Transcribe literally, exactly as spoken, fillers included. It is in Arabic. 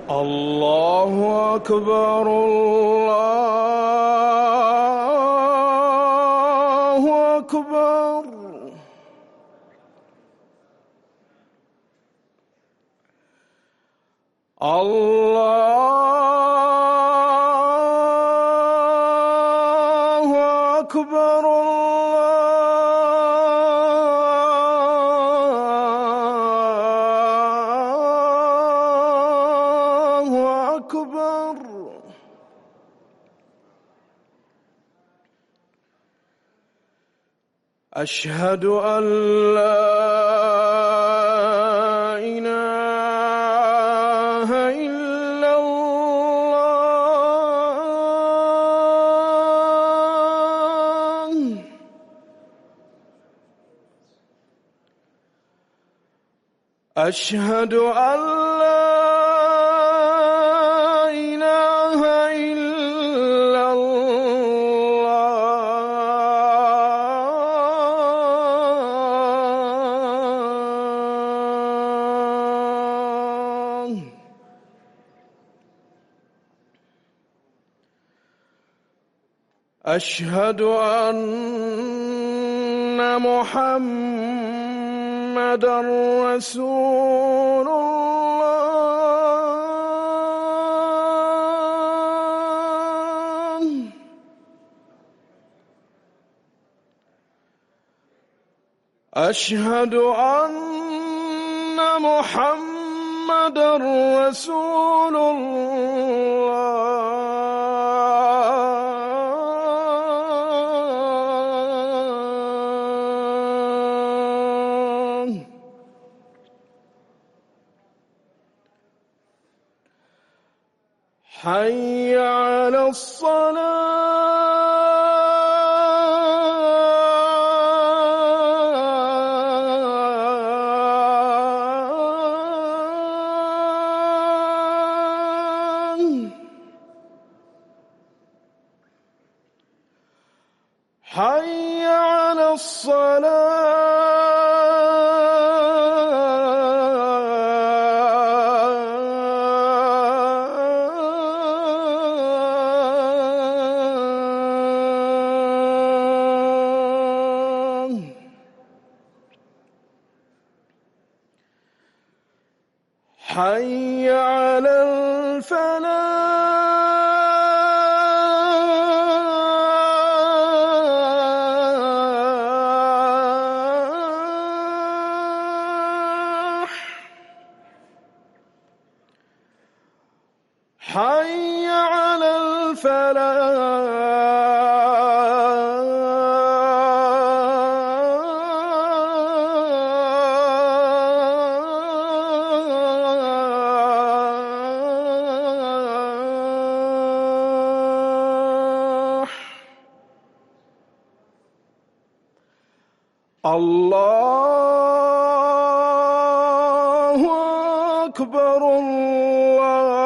الله أكبر الله أكبر. الله أكبر الله أكبر. أشهد أن لا إله إلا الله. أشهد أن لا إله إلا الله. أشهد أن محمدًا رسول الله. أشهد أن محمدًا رسول الله. حي على الصلاة. حي على الصلاة. حي على الفلاح. حي على الفلاح. الله أكبر الله